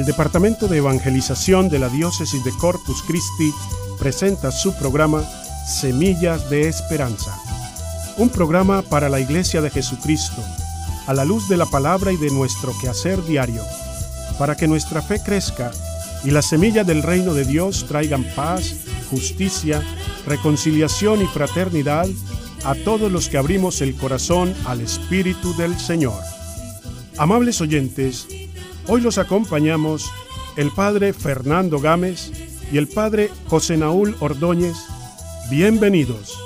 El Departamento de Evangelización de la Diócesis de Corpus Christi presenta su programa Semillas de Esperanza, un programa para la Iglesia de Jesucristo, a la luz de la palabra y de nuestro quehacer diario, para que nuestra fe crezca y las semillas del reino de Dios traigan paz, justicia, reconciliación y fraternidad a todos los que abrimos el corazón al Espíritu del Señor. Amables oyentes, hoy los acompañamos el Padre Fernando Gámez y el Padre José Naúl Ordóñez. Bienvenidos.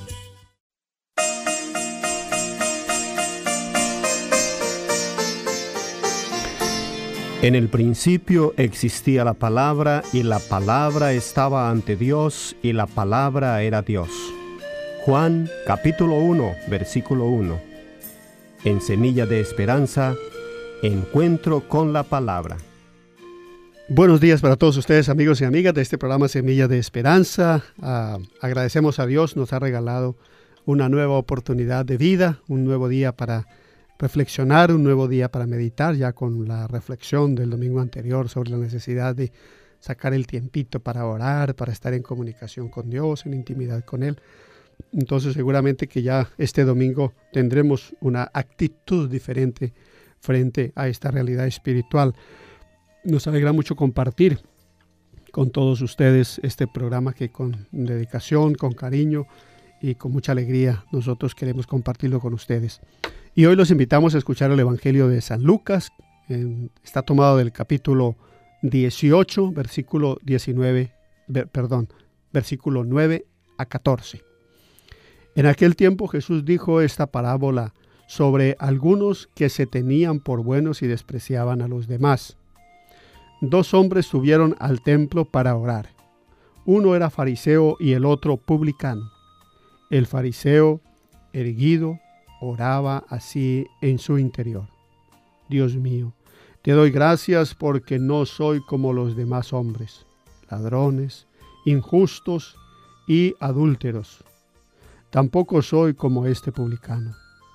En el principio existía la palabra, y la palabra estaba ante Dios, y la palabra era Dios. Juan, capítulo 1, versículo 1. En Semilla de Esperanza, encuentro con la palabra. Buenos días para todos ustedes, amigos y amigas de este programa Semilla de Esperanza. Agradecemos a Dios, nos ha regalado una nueva oportunidad de vida, un nuevo día para reflexionar, un nuevo día para meditar, ya con la reflexión del domingo anterior sobre la necesidad de sacar el tiempito para orar, para estar en comunicación con Dios, en intimidad con Él. Entonces seguramente que ya este domingo tendremos una actitud diferente frente a esta realidad espiritual. Nos alegra mucho compartir con todos ustedes este programa que con dedicación, con cariño y con mucha alegría nosotros queremos compartirlo con ustedes. Y hoy los invitamos a escuchar el Evangelio de San Lucas. Está tomado del capítulo 18, versículo 9 a 14. En aquel tiempo Jesús dijo esta parábola sobre algunos que se tenían por buenos y despreciaban a los demás. 2 hombres subieron al templo para orar. Uno era fariseo y el otro publicano. El fariseo, erguido, oraba así en su interior: Dios mío, te doy gracias porque no soy como los demás hombres, ladrones, injustos y adúlteros. Tampoco soy como este publicano.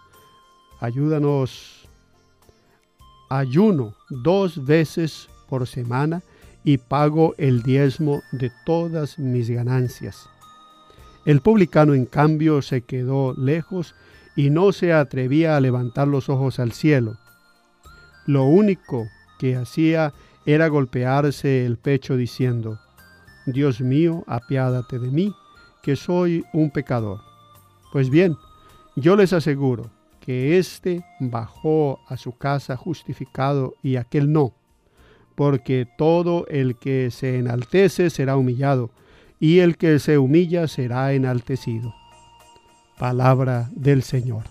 Ayuno 2 veces por semana y pago el diezmo de todas mis ganancias. El publicano, en cambio, se quedó lejos y no se atrevía a levantar los ojos al cielo. Lo único que hacía era golpearse el pecho diciendo: Dios mío, apiádate de mí, que soy un pecador. Pues bien, yo les aseguro que éste bajó a su casa justificado y aquel no, porque todo el que se enaltece será humillado, y el que se humilla será enaltecido. Palabra del Señor.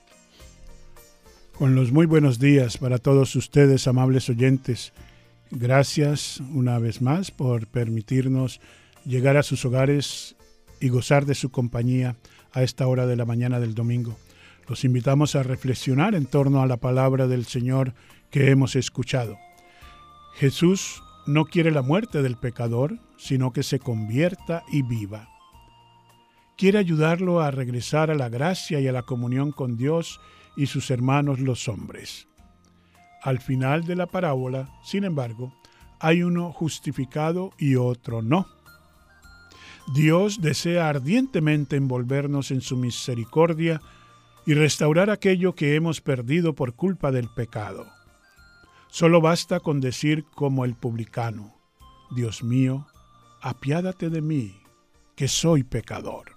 Con los muy buenos días para todos ustedes, amables oyentes. Gracias una vez más por permitirnos llegar a sus hogares y gozar de su compañía a esta hora de la mañana del domingo. Los invitamos a reflexionar en torno a la palabra del Señor que hemos escuchado. Jesús no quiere la muerte del pecador, sino que se convierta y viva. Quiere ayudarlo a regresar a la gracia y a la comunión con Dios y sus hermanos los hombres. Al final de la parábola, sin embargo, hay uno justificado y otro no. Dios desea ardientemente envolvernos en su misericordia y restaurar aquello que hemos perdido por culpa del pecado. Solo basta con decir como el publicano: Dios mío, apiádate de mí, que soy pecador.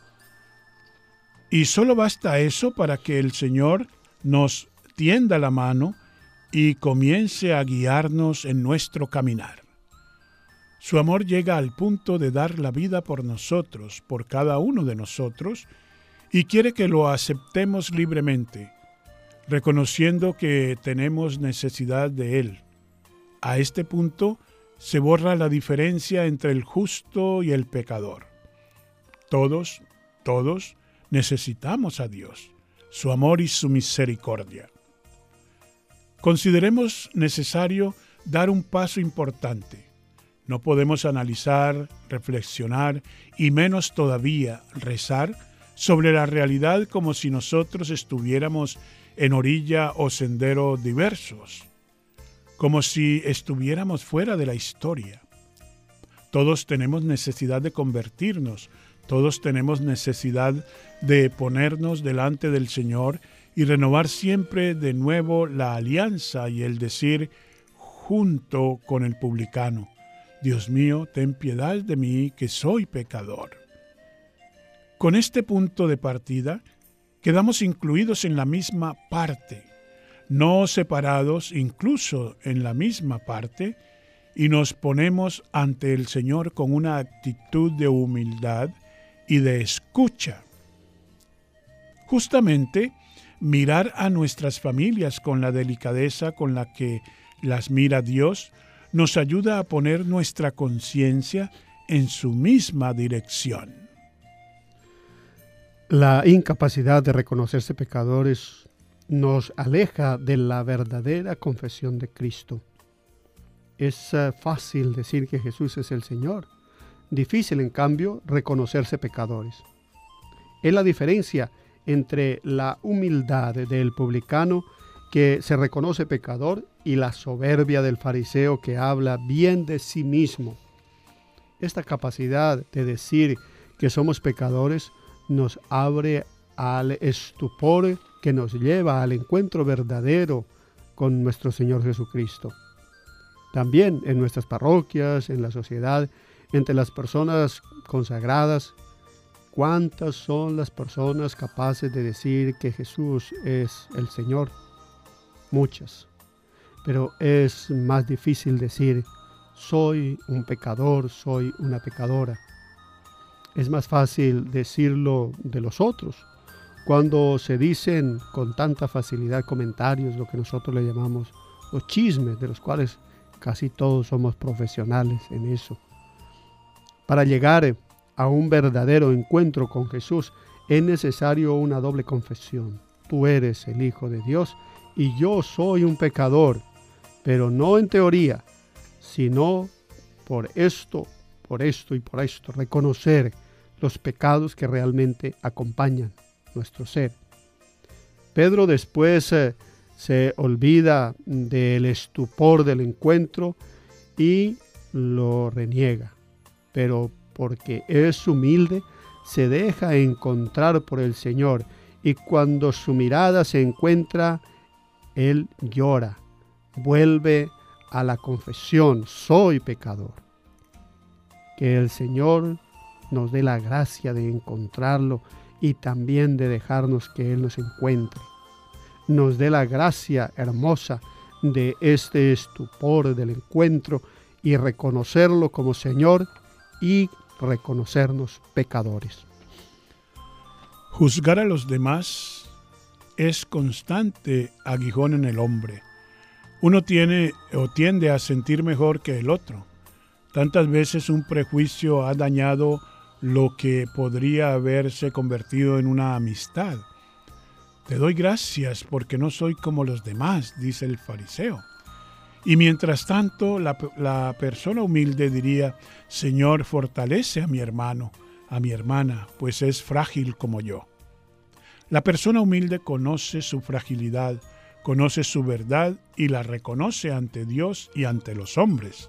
Y solo basta eso para que el Señor nos tienda la mano y comience a guiarnos en nuestro caminar. Su amor llega al punto de dar la vida por nosotros, por cada uno de nosotros, y quiere que lo aceptemos libremente, reconociendo que tenemos necesidad de Él. A este punto se borra la diferencia entre el justo y el pecador. Todos necesitamos a Dios, su amor y su misericordia. Consideremos necesario dar un paso importante. No podemos analizar, reflexionar y menos todavía rezar sobre la realidad como si nosotros estuviéramos en orilla o sendero diversos. como si estuviéramos fuera de la historia. Todos tenemos necesidad de convertirnos, todos tenemos necesidad de ponernos delante del Señor y renovar siempre de nuevo la alianza y el decir junto con el publicano: Dios mío, ten piedad de mí, que soy pecador. Con este punto de partida, quedamos incluidos en la misma parte, no separados incluso en la misma parte, y nos ponemos ante el Señor con una actitud de humildad y de escucha. Justamente, mirar a nuestras familias con la delicadeza con la que las mira Dios nos ayuda a poner nuestra conciencia en su misma dirección. La incapacidad de reconocerse pecadores nos aleja de la verdadera confesión de Cristo. Es fácil decir que Jesús es el Señor. Difícil, en cambio, reconocerse pecadores. Es la diferencia entre la humildad del publicano, que se reconoce pecador, y la soberbia del fariseo, que habla bien de sí mismo. Esta capacidad de decir que somos pecadores nos abre al estupor que nos lleva al encuentro verdadero con nuestro Señor Jesucristo. También en nuestras parroquias, en la sociedad, entre las personas consagradas, ¿cuántas son las personas capaces de decir que Jesús es el Señor? Muchas. Pero es más difícil decir: soy un pecador, soy una pecadora. Es más fácil decirlo de los otros, cuando se dicen con tanta facilidad comentarios, lo que nosotros le llamamos los chismes, de los cuales casi todos somos profesionales en eso. Para llegar a un verdadero encuentro con Jesús es necesario una doble confesión. Tú eres el Hijo de Dios y yo soy un pecador, pero no en teoría, sino por esto y por esto, reconocer los pecados que realmente acompañan nuestro ser. Pedro después se olvida del estupor del encuentro y lo reniega, pero porque es humilde, se deja encontrar por el Señor, y cuando su mirada se encuentra, él llora, vuelve a la confesión: soy pecador. Que el Señor nos dé la gracia de encontrarlo y también de dejarnos que Él nos encuentre. Nos dé la gracia hermosa de este estupor del encuentro y reconocerlo como Señor y reconocernos pecadores. Juzgar a los demás es constante aguijón en el hombre. Uno tiene o tiende a sentir mejor que el otro. Tantas veces un prejuicio ha dañado lo que podría haberse convertido en una amistad. Te doy gracias porque no soy como los demás, dice el fariseo. Y mientras tanto, la persona humilde diría: Señor, fortalece a mi hermano, a mi hermana, pues es frágil como yo. La persona humilde conoce su fragilidad, conoce su verdad y la reconoce ante Dios y ante los hombres.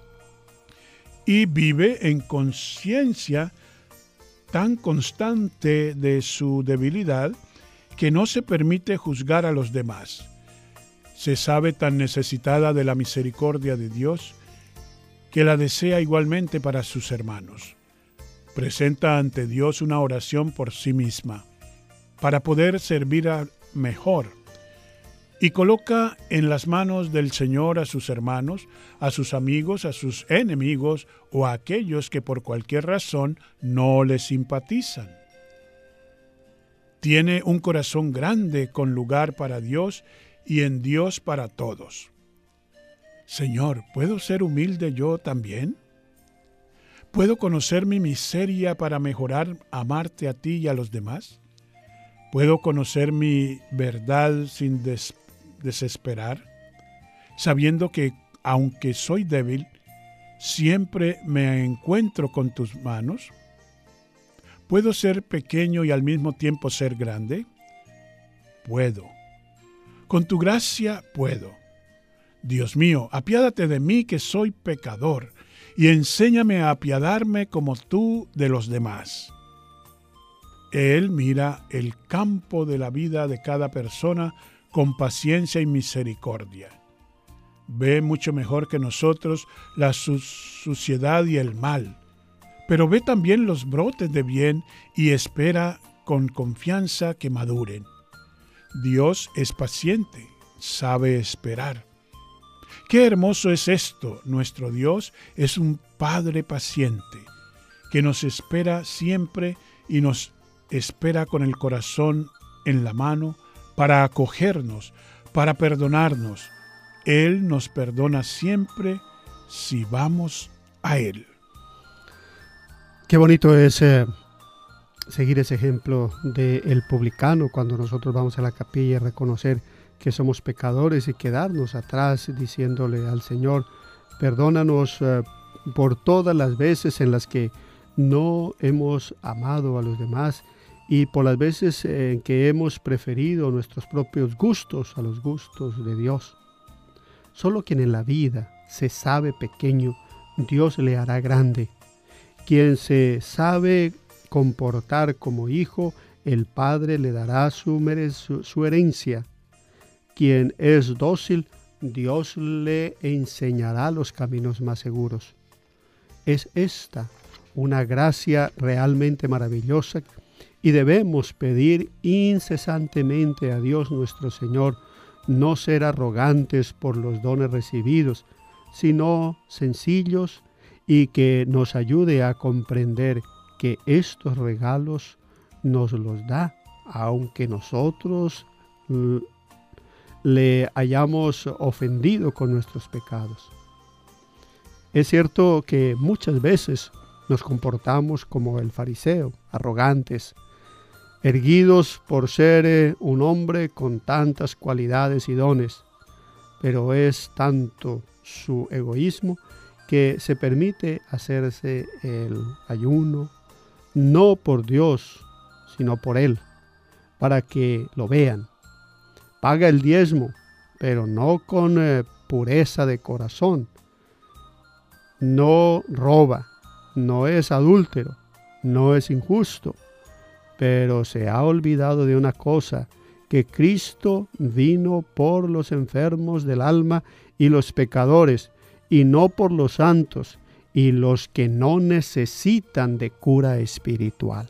Y vive en conciencia tan constante de su debilidad que no se permite juzgar a los demás. Se sabe tan necesitada de la misericordia de Dios que la desea igualmente para sus hermanos. Presenta ante Dios una oración por sí misma, para poder servir mejor, y coloca en las manos del Señor a sus hermanos, a sus amigos, a sus enemigos o a aquellos que por cualquier razón no le simpatizan. Tiene un corazón grande con lugar para Dios y en Dios para todos. Señor, ¿puedo ser humilde yo también? ¿Puedo conocer mi miseria para mejorar, amarte a ti y a los demás? ¿Puedo conocer mi verdad sin desesperar, sabiendo que, aunque soy débil, siempre me encuentro con tus manos? ¿Puedo ser pequeño y al mismo tiempo ser grande? Puedo. Con tu gracia puedo. Dios mío, apiádate de mí que soy pecador, y enséñame a apiadarme como tú de los demás. Él mira el campo de la vida de cada persona con paciencia y misericordia. Ve mucho mejor que nosotros la suciedad y el mal, pero ve también los brotes de bien y espera con confianza que maduren. Dios es paciente, sabe esperar. Qué hermoso es esto. Nuestro Dios es un Padre paciente, que nos espera siempre y nos espera con el corazón en la mano para acogernos, para perdonarnos. Él nos perdona siempre si vamos a Él. Qué bonito es seguir ese ejemplo del publicano cuando nosotros vamos a la capilla y reconocer que somos pecadores y quedarnos atrás diciéndole al Señor, perdónanos por todas las veces en las que no hemos amado a los demás y por las veces en que hemos preferido nuestros propios gustos a los gustos de Dios. Solo quien en la vida se sabe pequeño, Dios le hará grande. Quien se sabe comportar como hijo, el Padre le dará su herencia. Quien es dócil, Dios le enseñará los caminos más seguros. Es esta una gracia realmente maravillosa y debemos pedir incesantemente a Dios nuestro Señor no ser arrogantes por los dones recibidos, sino sencillos y que nos ayude a comprender que estos regalos nos los da, aunque nosotros le hayamos ofendido con nuestros pecados. Es cierto que muchas veces nos comportamos como el fariseo, arrogantes, erguidos por ser un hombre con tantas cualidades y dones, pero es tanto su egoísmo que se permite hacerse el ayuno, no por Dios, sino por Él, para que lo vean. Paga el diezmo, pero no con pureza de corazón. No roba, no es adúltero, no es injusto, pero se ha olvidado de una cosa, que Cristo vino por los enfermos del alma y los pecadores, y no por los santos y los que no necesitan de cura espiritual.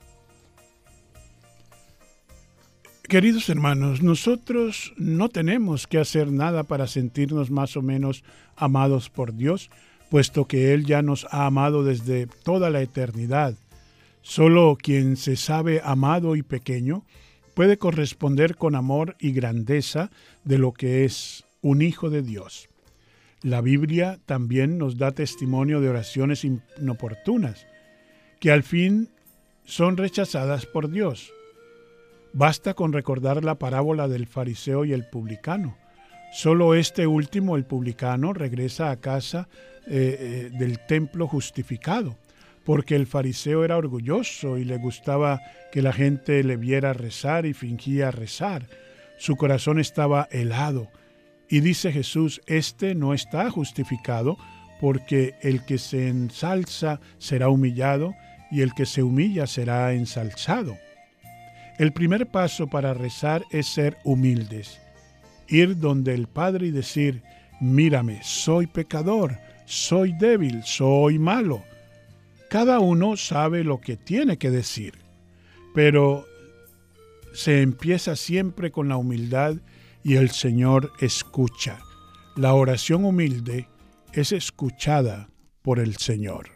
Queridos hermanos, nosotros no tenemos que hacer nada para sentirnos más o menos amados por Dios, puesto que Él ya nos ha amado desde toda la eternidad. Solo quien se sabe amado y pequeño puede corresponder con amor y grandeza de lo que es un hijo de Dios. La Biblia también nos da testimonio de oraciones inoportunas, que al fin son rechazadas por Dios. Basta con recordar la parábola del fariseo y el publicano. Solo este último, el publicano, regresa a casa del templo justificado, porque el fariseo era orgulloso y le gustaba que la gente le viera rezar y fingía rezar. Su corazón estaba helado. Y dice Jesús, este no está justificado, porque el que se ensalza será humillado y el que se humilla será ensalzado. El primer paso para rezar es ser humildes, ir donde el Padre y decir, mírame, soy pecador, soy débil, soy malo. Cada uno sabe lo que tiene que decir, pero se empieza siempre con la humildad y el Señor escucha. La oración humilde es escuchada por el Señor.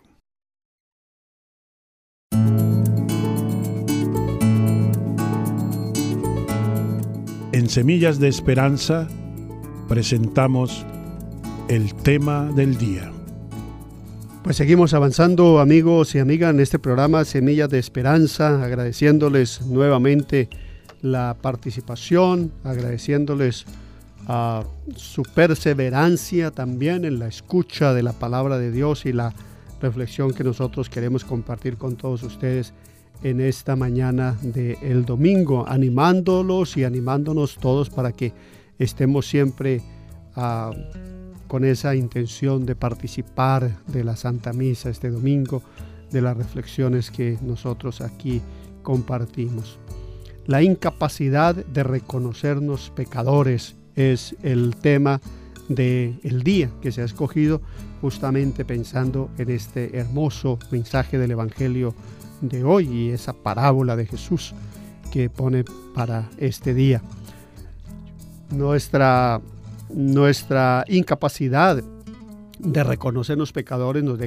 En Semillas de Esperanza presentamos el tema del día. Pues seguimos avanzando, amigos y amigas, en este programa Semillas de Esperanza, agradeciéndoles nuevamente la participación, agradeciéndoles su perseverancia también en la escucha de la palabra de Dios y la reflexión que nosotros queremos compartir con todos ustedes en esta mañana del domingo, animándolos y animándonos todos para que estemos siempre con esa intención de participar de la Santa Misa este domingo, de las reflexiones que nosotros aquí compartimos. La incapacidad de reconocernos pecadores es el tema del día que se ha escogido, justamente pensando en este hermoso mensaje del Evangelio de hoy y esa parábola de Jesús que pone para este día. Nuestra incapacidad de reconocernos pecadores nos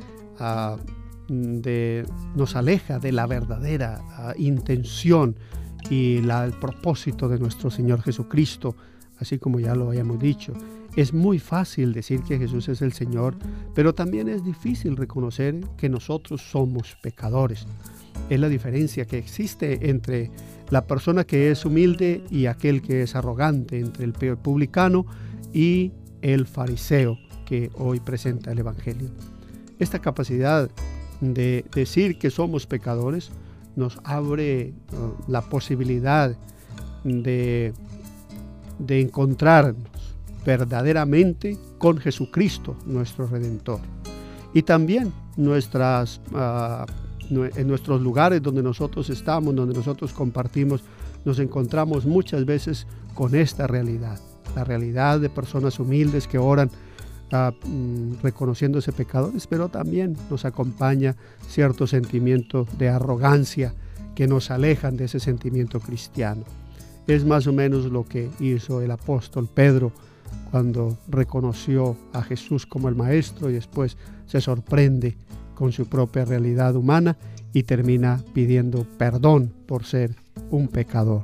aleja de la verdadera intención y el propósito de nuestro Señor Jesucristo, así como ya lo habíamos dicho. Es muy fácil decir que Jesús es el Señor, pero también es difícil reconocer que nosotros somos pecadores. Es la diferencia que existe entre la persona que es humilde y aquel que es arrogante, entre el publicano y el fariseo que hoy presenta el Evangelio. Esta capacidad de decir que somos pecadores nos abre la posibilidad de encontrarnos verdaderamente con Jesucristo, nuestro Redentor. Y también en nuestros lugares donde nosotros estamos, donde nosotros compartimos, nos encontramos muchas veces con esta realidad, la realidad de personas humildes que oran reconociéndose pecadores, pero también nos acompaña cierto sentimiento de arrogancia que nos alejan de ese sentimiento cristiano. Es más o menos lo que hizo el apóstol Pedro cuando reconoció a Jesús como el Maestro y después se sorprende con su propia realidad humana y termina pidiendo perdón por ser un pecador.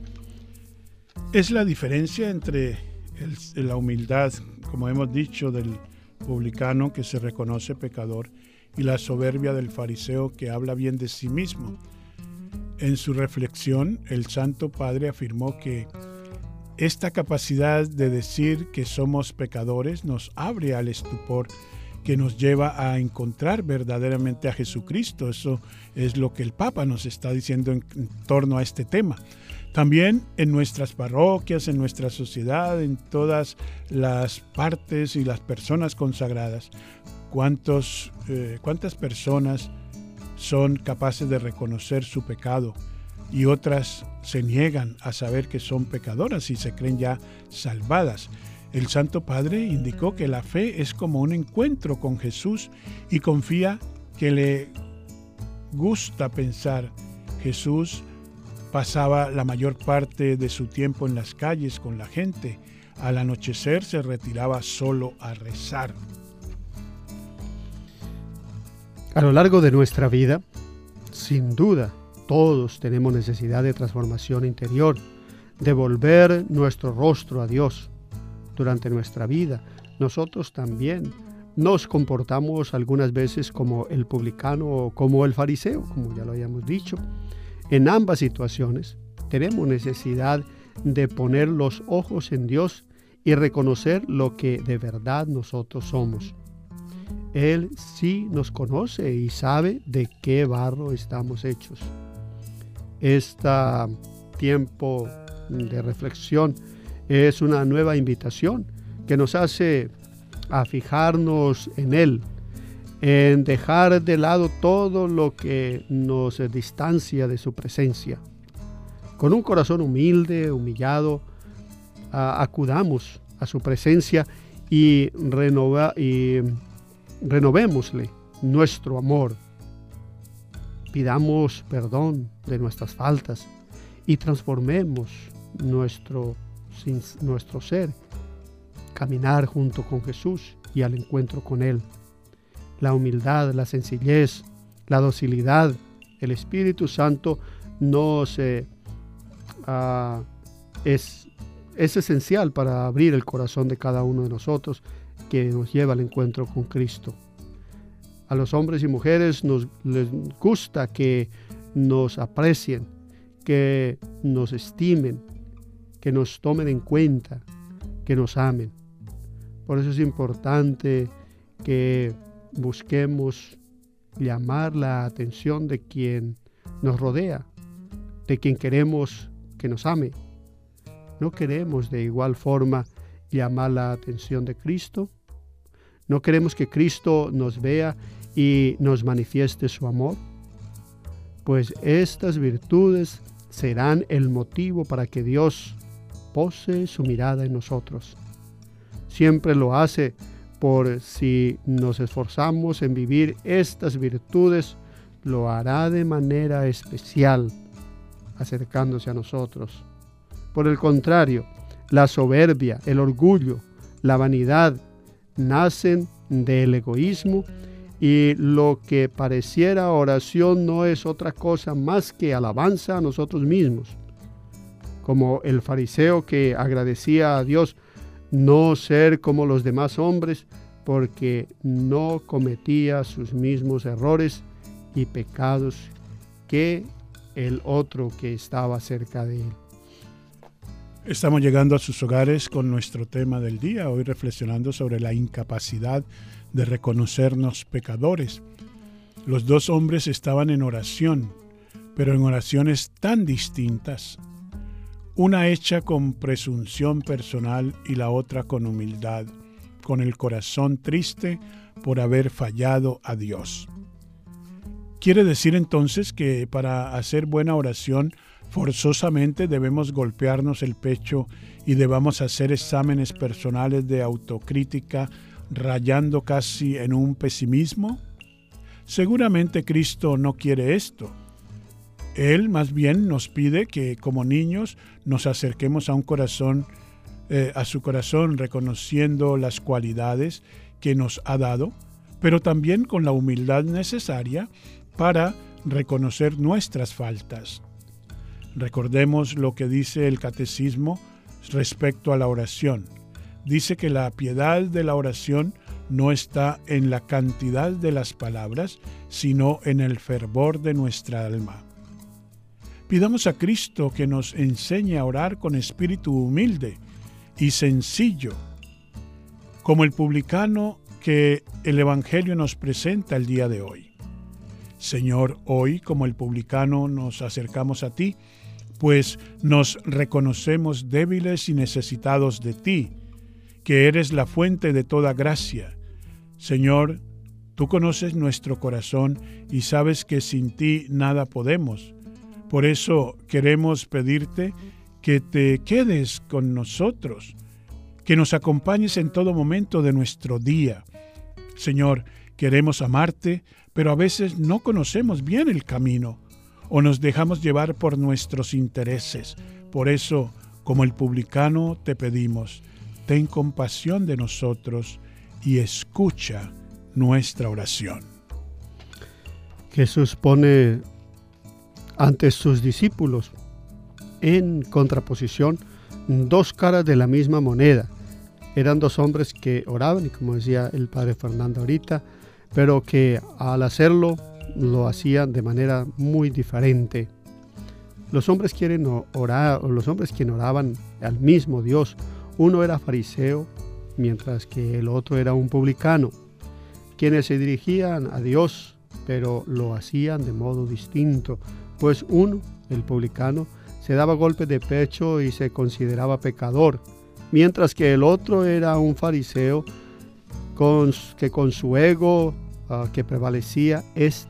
Es la diferencia entre la humildad, como hemos dicho, del publicano que se reconoce pecador y la soberbia del fariseo que habla bien de sí mismo. En su reflexión, el Santo Padre afirmó que esta capacidad de decir que somos pecadores nos abre al estupor que nos lleva a encontrar verdaderamente a Jesucristo. Eso es lo que el Papa nos está diciendo en torno a este tema. También en nuestras parroquias, en nuestra sociedad, en todas las partes y las personas consagradas, ¿cuántas personas son capaces de reconocer su pecado y otras se niegan a saber que son pecadoras y se creen ya salvadas? El Santo Padre indicó que la fe es como un encuentro con Jesús y confía que le gusta pensar. Jesús pasaba la mayor parte de su tiempo en las calles con la gente. Al anochecer se retiraba solo a rezar. A lo largo de nuestra vida, sin duda, todos tenemos necesidad de transformación interior, de volver nuestro rostro a Dios. Durante nuestra vida, nosotros también nos comportamos algunas veces como el publicano o como el fariseo, como ya lo habíamos dicho. En ambas situaciones, tenemos necesidad de poner los ojos en Dios y reconocer lo que de verdad nosotros somos. Él sí nos conoce y sabe de qué barro estamos hechos. Este tiempo de reflexión es una nueva invitación que nos hace a fijarnos en Él, en dejar de lado todo lo que nos distancia de su presencia. Con un corazón humilde, humillado, acudamos a su presencia y renovémosle nuestro amor. Pidamos perdón de nuestras faltas y transformemos nuestro ser, caminar junto con Jesús y al encuentro con Él. La humildad, la sencillez, la docilidad, el Espíritu Santo es esencial para abrir el corazón de cada uno de nosotros, que nos lleva al encuentro con Cristo. A los hombres y mujeres les gusta que nos aprecien, que nos estimen, que nos tomen en cuenta, que nos amen. Por eso es importante que busquemos llamar la atención de quien nos rodea, de quien queremos que nos ame. No queremos de igual forma llamar la atención de Cristo? ¿No queremos que Cristo nos vea y nos manifieste su amor? Pues estas virtudes serán el motivo para que Dios pose su mirada en nosotros. Siempre lo hace por si nos esforzamos en vivir estas virtudes, lo hará de manera especial, acercándose a nosotros. Por el contrario, la soberbia, el orgullo, la vanidad nacen del egoísmo, y lo que pareciera oración no es otra cosa más que alabanza a nosotros mismos. Como el fariseo que agradecía a Dios no ser como los demás hombres, porque no cometía sus mismos errores y pecados que el otro que estaba cerca de él. Estamos llegando a sus hogares con nuestro tema del día, hoy reflexionando sobre la incapacidad de reconocernos pecadores. Los dos hombres estaban en oración, pero en oraciones tan distintas. Una hecha con presunción personal y la otra con humildad, con el corazón triste por haber fallado a Dios. Quiere decir entonces que para hacer buena oración forzosamente debemos golpearnos el pecho y debamos hacer exámenes personales de autocrítica, rayando casi en un pesimismo. Seguramente Cristo no quiere esto. Él más bien nos pide que como niños nos acerquemos a su corazón reconociendo las cualidades que nos ha dado, pero también con la humildad necesaria para reconocer nuestras faltas. Recordemos lo que dice el Catecismo respecto a la oración. Dice que la piedad de la oración no está en la cantidad de las palabras, sino en el fervor de nuestra alma. Pidamos a Cristo que nos enseñe a orar con espíritu humilde y sencillo, como el publicano que el Evangelio nos presenta el día de hoy. Señor, hoy, como el publicano, nos acercamos a ti, pues nos reconocemos débiles y necesitados de ti, que eres la fuente de toda gracia. Señor, tú conoces nuestro corazón y sabes que sin ti nada podemos. Por eso queremos pedirte que te quedes con nosotros, que nos acompañes en todo momento de nuestro día. Señor, queremos amarte, pero a veces no conocemos bien el camino o nos dejamos llevar por nuestros intereses. Por eso, como el publicano, te pedimos, ten compasión de nosotros y escucha nuestra oración. Jesús pone ante sus discípulos en contraposición dos caras de la misma moneda. Eran dos hombres que oraban, y como decía el padre Fernando ahorita, pero que al hacerlo lo hacían de manera muy diferente. Los hombres quienes oraban al mismo Dios, uno era fariseo, mientras que el otro era un publicano, quienes se dirigían a Dios, pero lo hacían de modo distinto, pues uno, el publicano, se daba golpes de pecho y se consideraba pecador, mientras que el otro era un fariseo que con su ego que prevalecía,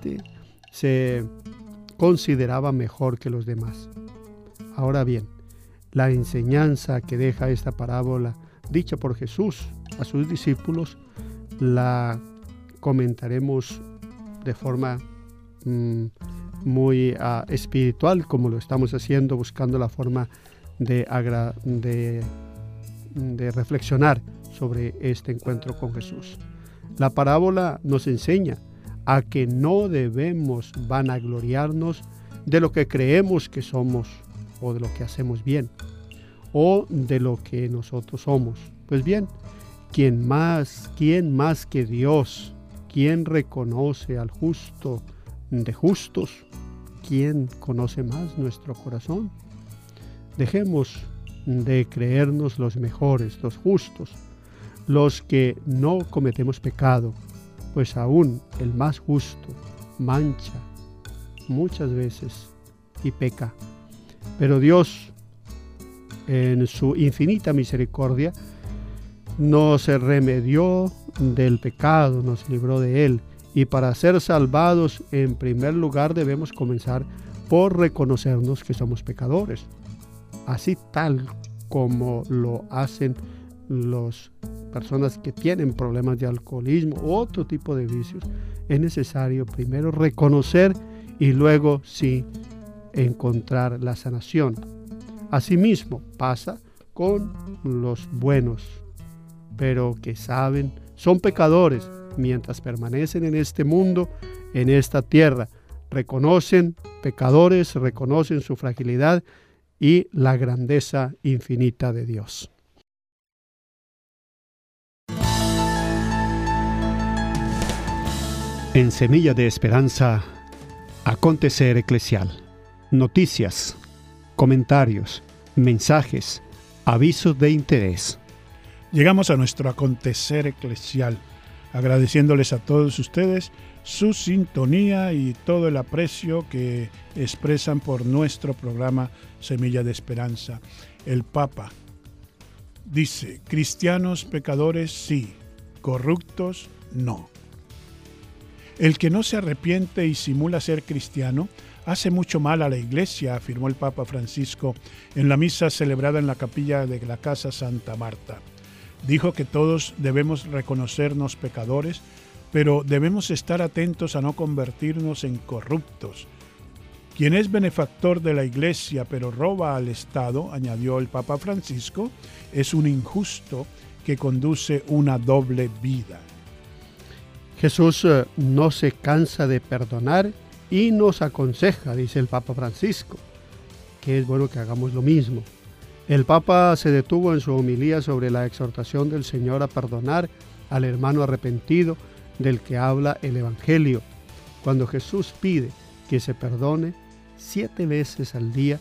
se consideraba mejor que los demás. Ahora bien, la enseñanza que deja esta parábola dicha por Jesús a sus discípulos la comentaremos de forma muy espiritual, como lo estamos haciendo, buscando la forma de reflexionar sobre este encuentro con Jesús. La parábola nos enseña a que no debemos vanagloriarnos de lo que creemos que somos o de lo que hacemos bien o de lo que nosotros somos. Pues bien, ¿quién más que Dios? ¿Quién reconoce al justo de justos? ¿Quién conoce más nuestro corazón? Dejemos de creernos los mejores, los justos, los que no cometemos pecado, pues aún el más justo mancha muchas veces y peca. Pero Dios, en su infinita misericordia, nos remedió del pecado, nos libró de él. Y para ser salvados, en primer lugar debemos comenzar por reconocernos que somos pecadores. Así tal como lo hacen las personas que tienen problemas de alcoholismo u otro tipo de vicios, es necesario primero reconocer y luego sí encontrar la sanación. Asimismo pasa con los buenos, pero que saben, son pecadores mientras permanecen en este mundo, en esta tierra. Reconocen pecadores, reconocen su fragilidad y la grandeza infinita de Dios. En Semilla de Esperanza, acontecer eclesial. Noticias, comentarios, mensajes, avisos de interés. Llegamos a nuestro acontecer eclesial, agradeciéndoles a todos ustedes su sintonía y todo el aprecio que expresan por nuestro programa Semilla de Esperanza. El Papa dice: cristianos pecadores sí, corruptos no. El que no se arrepiente y simula ser cristiano hace mucho mal a la Iglesia, afirmó el Papa Francisco en la misa celebrada en la capilla de la Casa Santa Marta. Dijo que todos debemos reconocernos pecadores, pero debemos estar atentos a no convertirnos en corruptos. Quien es benefactor de la Iglesia pero roba al Estado, añadió el Papa Francisco, es un injusto que conduce una doble vida. Jesús no se cansa de perdonar y nos aconseja, dice el Papa Francisco, que es bueno que hagamos lo mismo. El Papa se detuvo en su homilía sobre la exhortación del Señor a perdonar al hermano arrepentido del que habla el Evangelio. Cuando Jesús pide que se perdone 7 veces al día,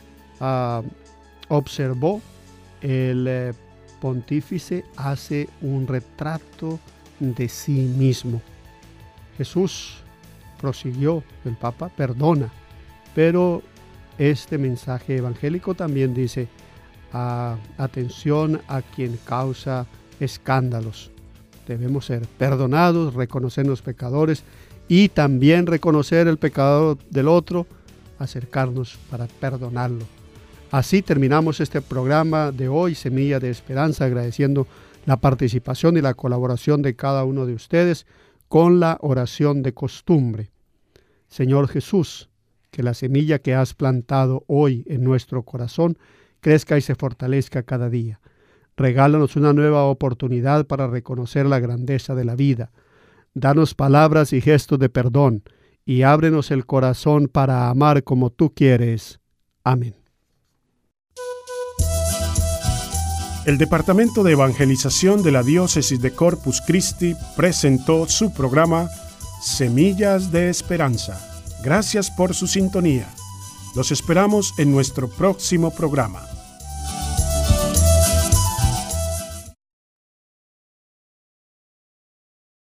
observó el pontífice hace un retrato de sí mismo. Jesús, prosiguió el Papa, perdona, pero este mensaje evangélico también dice: atención a quien causa escándalos. Debemos ser perdonados, reconocernos pecadores y también reconocer el pecado del otro, acercarnos para perdonarlo. Así terminamos este programa de hoy, Semilla de Esperanza, agradeciendo la participación y la colaboración de cada uno de ustedes con la oración de costumbre. Señor Jesús, que la semilla que has plantado hoy en nuestro corazón crezca y se fortalezca cada día. Regálanos una nueva oportunidad para reconocer la grandeza de la vida. Danos palabras y gestos de perdón y ábrenos el corazón para amar como tú quieres. Amén. El Departamento de Evangelización de la Diócesis de Corpus Christi presentó su programa Semillas de Esperanza. Gracias por su sintonía. Los esperamos en nuestro próximo programa.